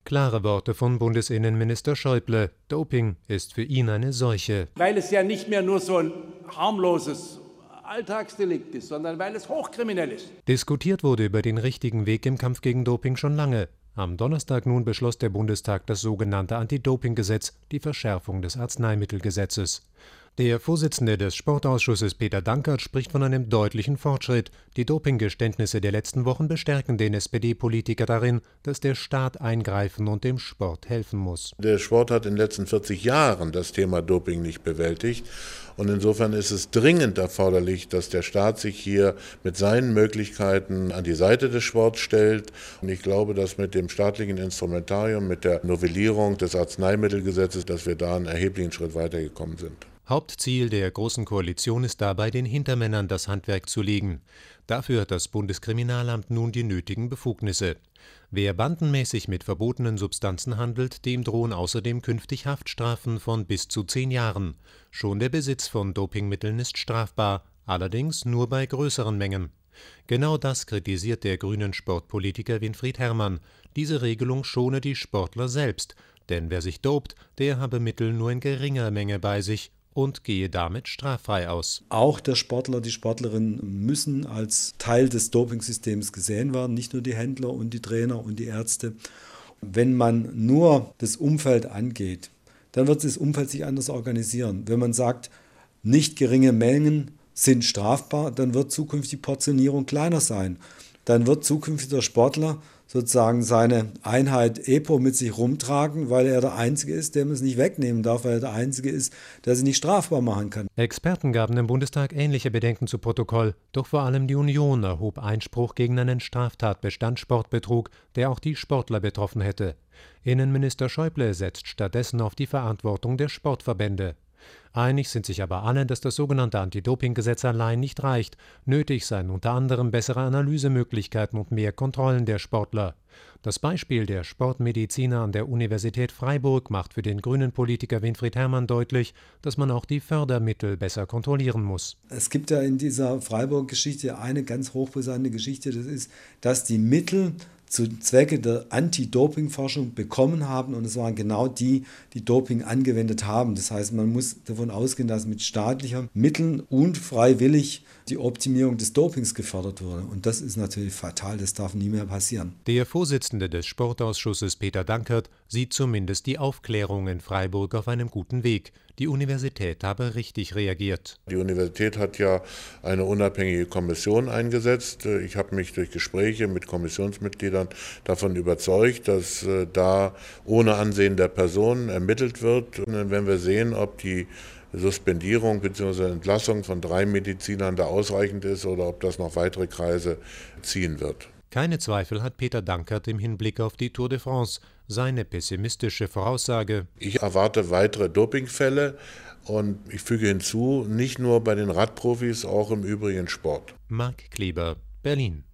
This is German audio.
Klare Worte von Bundesinnenminister Schäuble. Doping ist für ihn eine Seuche. Weil es ja nicht mehr nur so ein harmloses Alltagsdelikt ist, sondern weil es hochkriminell ist. Diskutiert wurde über den richtigen Weg im Kampf gegen Doping schon lange. Am Donnerstag nun beschloss der Bundestag das sogenannte Anti-Doping-Gesetz, die Verschärfung des Arzneimittelgesetzes. Der Vorsitzende des Sportausschusses Peter Dankert spricht von einem deutlichen Fortschritt. Die Dopinggeständnisse der letzten Wochen bestärken den SPD-Politiker darin, dass der Staat eingreifen und dem Sport helfen muss. Der Sport hat in den letzten 40 Jahren das Thema Doping nicht bewältigt. Und insofern ist es dringend erforderlich, dass der Staat sich hier mit seinen Möglichkeiten an die Seite des Sports stellt. Und ich glaube, dass mit dem staatlichen Instrumentarium, mit der Novellierung des Arzneimittelgesetzes, dass wir da einen erheblichen Schritt weitergekommen sind. Hauptziel der Großen Koalition ist dabei, den Hintermännern das Handwerk zu legen. Dafür hat das Bundeskriminalamt nun die nötigen Befugnisse. Wer bandenmäßig mit verbotenen Substanzen handelt, dem drohen außerdem künftig Haftstrafen von bis zu 10 Jahren. Schon der Besitz von Dopingmitteln ist strafbar, allerdings nur bei größeren Mengen. Genau das kritisiert der grünen Sportpolitiker Winfried Herrmann. Diese Regelung schone die Sportler selbst, denn wer sich dopt, der habe Mittel nur in geringer Menge bei sich und gehe damit straffrei aus. Auch der Sportler, die Sportlerin müssen als Teil des Dopingsystems gesehen werden, nicht nur die Händler und die Trainer und die Ärzte. Wenn man nur das Umfeld angeht, dann wird das Umfeld sich anders organisieren. Wenn man sagt, nicht geringe Mengen sind strafbar, dann wird zukünftig die Portionierung kleiner sein. Dann wird zukünftig der Sportler sozusagen seine Einheit EPO mit sich rumtragen, weil er der Einzige ist, der man es nicht wegnehmen darf, weil er der Einzige ist, der sie nicht strafbar machen kann. Experten gaben im Bundestag ähnliche Bedenken zu Protokoll, doch vor allem die Union erhob Einspruch gegen einen Straftatbestand Sportbetrug, der auch die Sportler betroffen hätte. Innenminister Schäuble setzt stattdessen auf die Verantwortung der Sportverbände. Einig sind sich aber alle, dass das sogenannte Anti-Doping-Gesetz allein nicht reicht. Nötig seien unter anderem bessere Analysemöglichkeiten und mehr Kontrollen der Sportler. Das Beispiel der Sportmediziner an der Universität Freiburg macht für den grünen Politiker Winfried Herrmann deutlich, dass man auch die Fördermittel besser kontrollieren muss. Es gibt ja in dieser Freiburg-Geschichte eine ganz hochbrisante Geschichte, das ist, dass die Mittel zu Zwecke der Anti-Doping-Forschung bekommen haben und es waren genau die, die Doping angewendet haben. Das heißt, man muss davon ausgehen, dass mit staatlichen Mitteln unfreiwillig die Optimierung des Dopings gefördert wurde. Und das ist natürlich fatal, das darf nie mehr passieren. Der Vorsitzende des Sportausschusses Peter Dankert sieht zumindest die Aufklärung in Freiburg auf einem guten Weg. Die Universität habe richtig reagiert. Die Universität hat ja eine unabhängige Kommission eingesetzt. Ich habe mich durch Gespräche mit Kommissionsmitgliedern davon überzeugt, dass da ohne Ansehen der Person ermittelt wird. Und dann werden wir sehen, ob die Suspendierung bzw. Entlassung von 3 Medizinern da ausreichend ist oder ob das noch weitere Kreise ziehen wird. Keine Zweifel hat Peter Dankert im Hinblick auf die Tour de France. Seine pessimistische Voraussage: Ich erwarte weitere Dopingfälle und ich füge hinzu, nicht nur bei den Radprofis, auch im übrigen Sport. Marc Kleber, Berlin.